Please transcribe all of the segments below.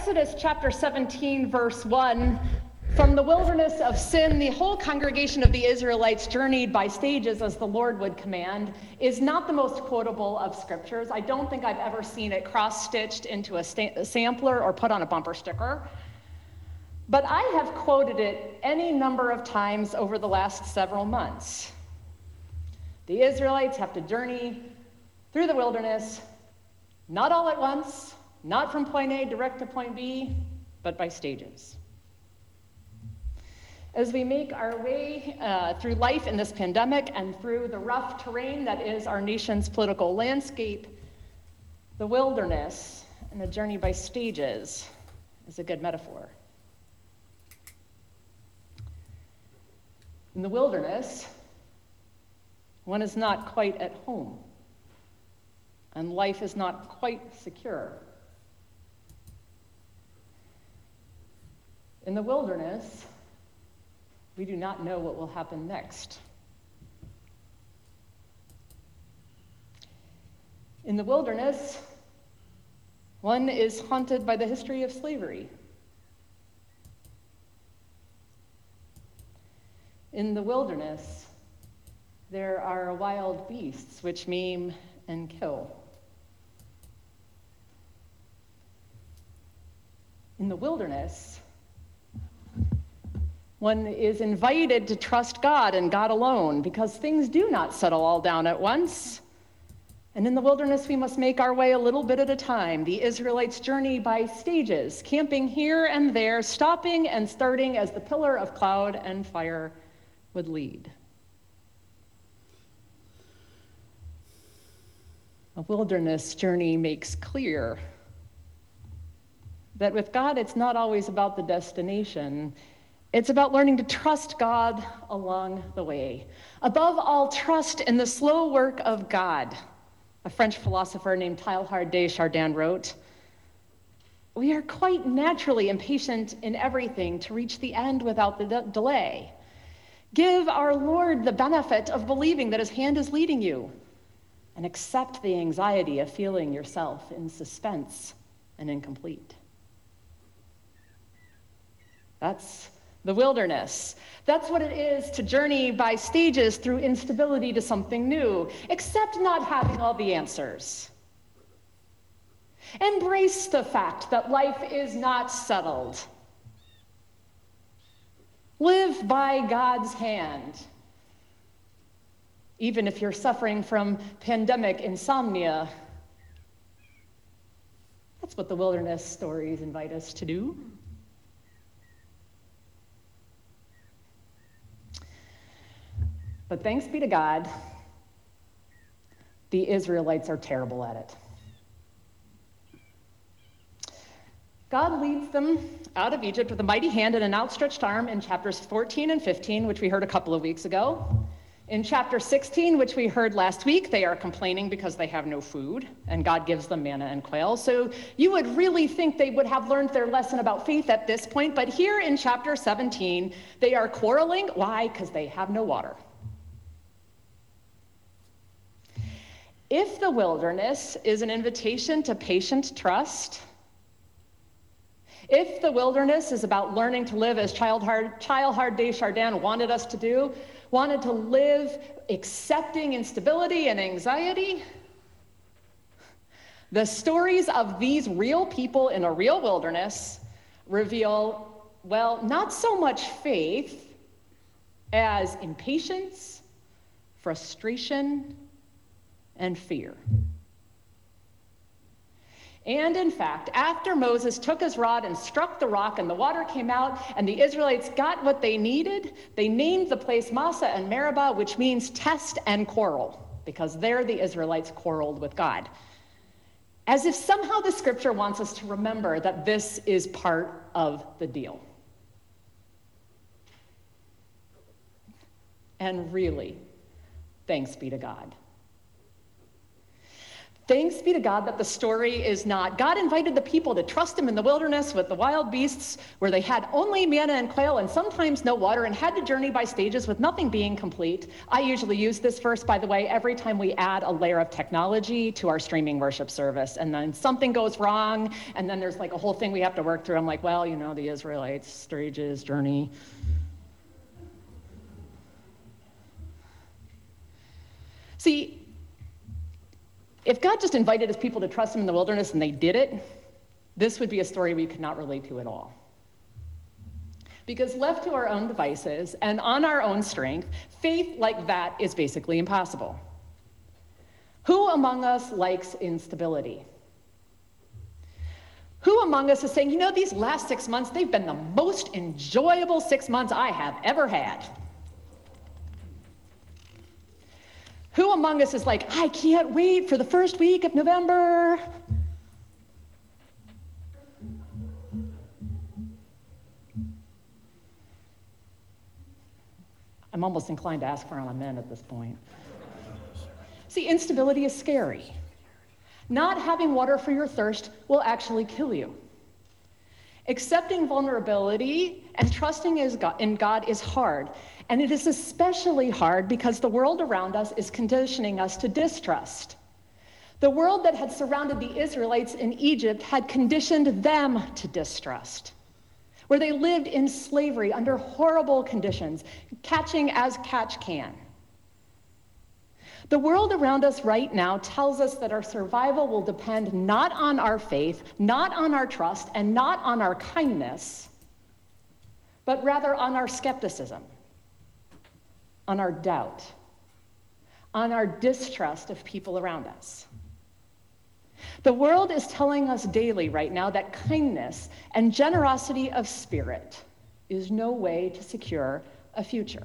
Exodus chapter 17, verse 1, from the wilderness of sin, the whole congregation of the Israelites journeyed by stages as the Lord would command, is not the most quotable of scriptures. I don't think I've ever seen it cross-stitched into a sampler or put on a bumper sticker. But I have quoted it any number of times over the last several months. The Israelites have to journey through the wilderness, not all at once, not from point A direct to point B, but by stages. As we make our way through life in this pandemic and through the rough terrain that is our nation's political landscape, the wilderness and a journey by stages is a good metaphor. In the wilderness, one is not quite at home, and life is not quite secure. In the wilderness, we do not know what will happen next. In the wilderness, one is haunted by the history of slavery. In the wilderness, there are wild beasts which maim and kill. In the wilderness, one is invited to trust God and God alone, because things do not settle all down at once. And in the wilderness, we must make our way a little bit at a time. The Israelites journey by stages, camping here and there, stopping and starting as the pillar of cloud and fire would lead. A wilderness journey makes clear that with God, it's not always about the destination. It's about learning to trust God along the way. Above all, trust in the slow work of God. A French philosopher named Teilhard de Chardin wrote, "We are quite naturally impatient in everything to reach the end without the delay. Give our Lord the benefit of believing that his hand is leading you, and accept the anxiety of feeling yourself in suspense and incomplete." That's the wilderness. That's what it is to journey by stages through instability to something new, except not having all the answers. Embrace the fact that life is not settled. Live by God's hand. Even if you're suffering from pandemic insomnia, that's what the wilderness stories invite us to do. But thanks be to God, the Israelites are terrible at it. God leads them out of Egypt with a mighty hand and an outstretched arm in chapters 14 and 15, which we heard a couple of weeks ago. In chapter 16, which we heard last week, they are complaining because they have no food, and God gives them manna and quail. So you would really think they would have learned their lesson about faith at this point, but here in chapter 17, they are quarreling. Why? Because they have no water. If the wilderness is an invitation to patient trust, if the wilderness is about learning to live as Teilhard de Chardin wanted us to do, wanted to live accepting instability and anxiety, the stories of these real people in a real wilderness reveal, well, not so much faith as impatience, frustration, and fear. And in fact, after Moses took his rod and struck the rock and the water came out and the Israelites got what they needed, they named the place Massa and Meribah, which means test and quarrel, because there the Israelites quarreled with God. As if somehow the scripture wants us to remember that this is part of the deal. And really, thanks be to God. Thanks be to God that the story is not. God invited the people to trust him in the wilderness with the wild beasts, where they had only manna and quail and sometimes no water, and had to journey by stages with nothing being complete. I usually use this verse, by the way, every time we add a layer of technology to our streaming worship service. And then something goes wrong, and then there's like a whole thing we have to work through. I'm like, well, the Israelites, stages, journey. See, if God just invited his people to trust him in the wilderness and they did it, this would be a story we could not relate to at all. Because left to our own devices and on our own strength, faith like that is basically impossible. Who among us likes instability? Who among us is saying, these last 6 months, they've been the most enjoyable 6 months I have ever had? Who among us is like, I can't wait for the first week of November? I'm almost inclined to ask for an amen at this point. See, instability is scary. Not having water for your thirst will actually kill you. Accepting vulnerability and trusting in God is hard. And it is especially hard because the world around us is conditioning us to distrust. The world that had surrounded the Israelites in Egypt had conditioned them to distrust, where they lived in slavery under horrible conditions, catching as catch can. The world around us right now tells us that our survival will depend not on our faith, not on our trust, and not on our kindness, but rather on our skepticism, on our doubt, on our distrust of people around us. The world is telling us daily right now that kindness and generosity of spirit is no way to secure a future.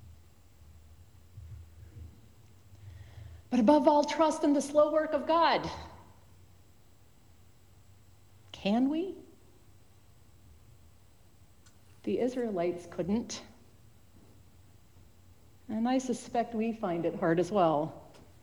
But above all, trust in the slow work of God. Can we? The Israelites couldn't. And I suspect we find it hard as well.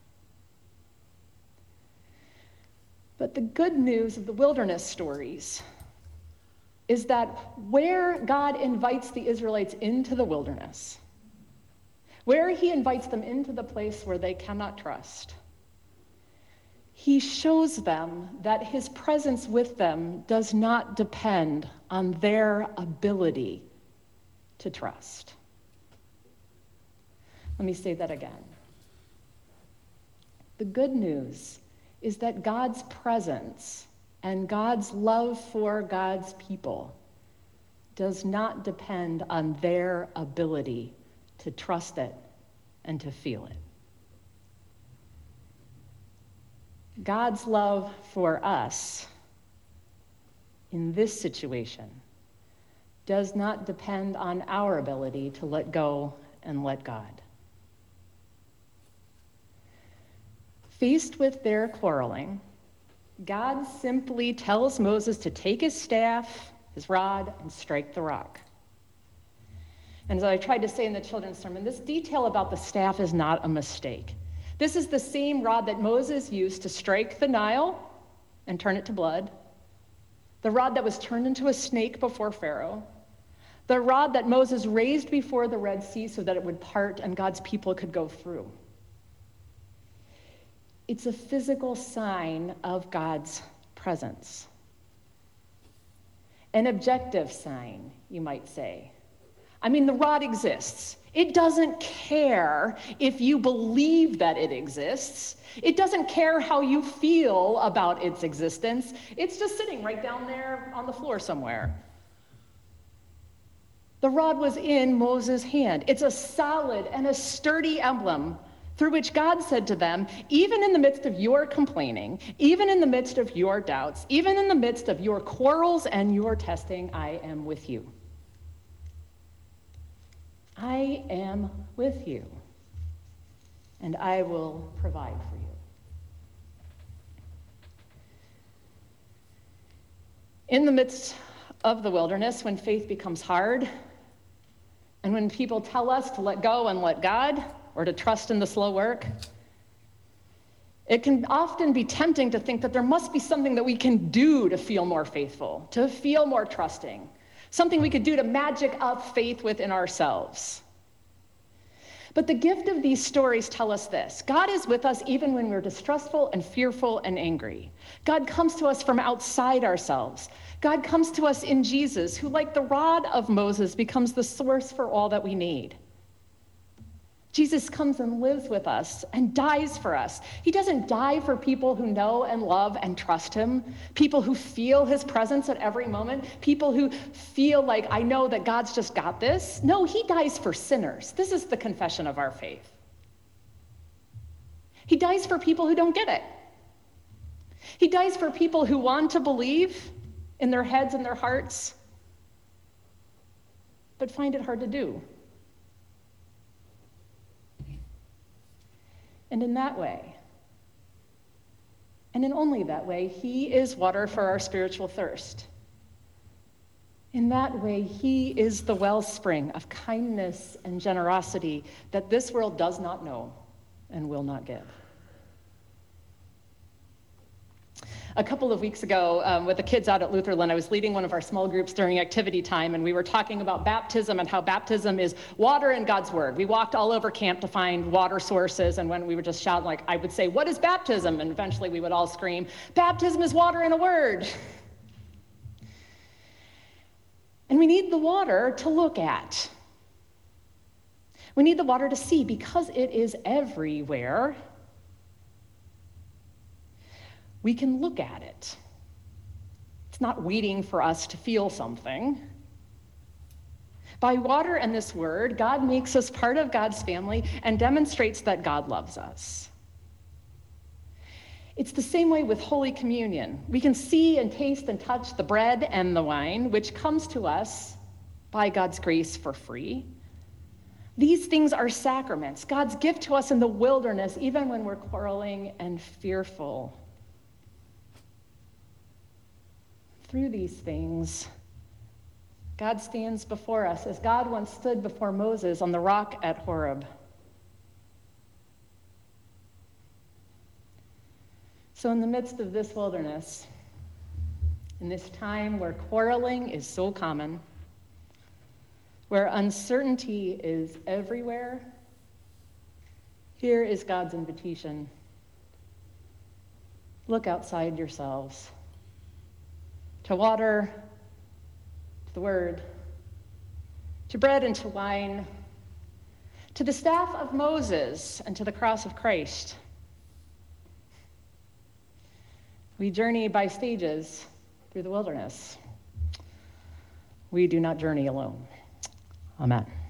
But the good news of the wilderness stories is that where God invites the Israelites into the wilderness, where he invites them into the place where they cannot trust, he shows them that his presence with them does not depend on their ability to trust. Let me say that again. The good news is that God's presence and God's love for God's people does not depend on their ability to trust it and to feel it. God's love for us in this situation does not depend on our ability to let go and let God. Faced with their quarreling, God simply tells Moses to take his staff, his rod, and strike the rock. And as I tried to say in the children's sermon, this detail about the staff is not a mistake. This is the same rod that Moses used to strike the Nile and turn it to blood, the rod that was turned into a snake before Pharaoh, the rod that Moses raised before the Red Sea so that it would part and God's people could go through. It's a physical sign of God's presence. An objective sign, you might say. I mean, the rod exists. It doesn't care if you believe that it exists. It doesn't care how you feel about its existence. It's just sitting right down there on the floor somewhere. The rod was in Moses' hand. It's a solid and a sturdy emblem through which God said to them, even in the midst of your complaining, even in the midst of your doubts, even in the midst of your quarrels and your testing, I am with you. I am with you, and I will provide for you. In the midst of the wilderness, when faith becomes hard, and when people tell us to let go and let God, or to trust in the slow work, It can often be tempting to think that there must be something that we can do to feel more faithful, to feel more trusting, something we could do to magic up faith within ourselves. But the gift of these stories tell us this: God is with us even when we're distrustful and fearful and angry. God comes to us from outside ourselves. God comes to us in Jesus, who, like the rod of Moses, becomes the source for all that we need. Jesus comes and lives with us and dies for us. He doesn't die for people who know and love and trust him, people who feel his presence at every moment, people who feel like, I know that God's just got this. No, he dies for sinners. This is the confession of our faith. He dies for people who don't get it. He dies for people who want to believe in their heads and their hearts, but find it hard to do. And in that way, and in only that way, he is water for our spiritual thirst. In that way, he is the wellspring of kindness and generosity that this world does not know and will not give. A couple of weeks ago, with the kids out at Lutherland, I was leading one of our small groups during activity time, and we were talking about baptism and how baptism is water in God's word. We walked all over camp to find water sources, and when we were just shouting, like, I would say, what is baptism? And eventually we would all scream, baptism is water in a word. And we need the water to look at. We need the water to see, because it is everywhere. We can look at it. It's not waiting for us to feel something. By water and this word, God makes us part of God's family and demonstrates that God loves us. It's the same way with Holy Communion. We can see and taste and touch the bread and the wine, which comes to us by God's grace for free. These things are sacraments, God's gift to us in the wilderness, even when we're quarreling and fearful. Through these things, God stands before us as God once stood before Moses on the rock at Horeb. So in the midst of this wilderness, in this time where quarreling is so common, where uncertainty is everywhere, here is God's invitation. Look outside yourselves. To water, to the word, to bread and to wine, to the staff of Moses and to the cross of Christ. We journey by stages through the wilderness. We do not journey alone. Amen.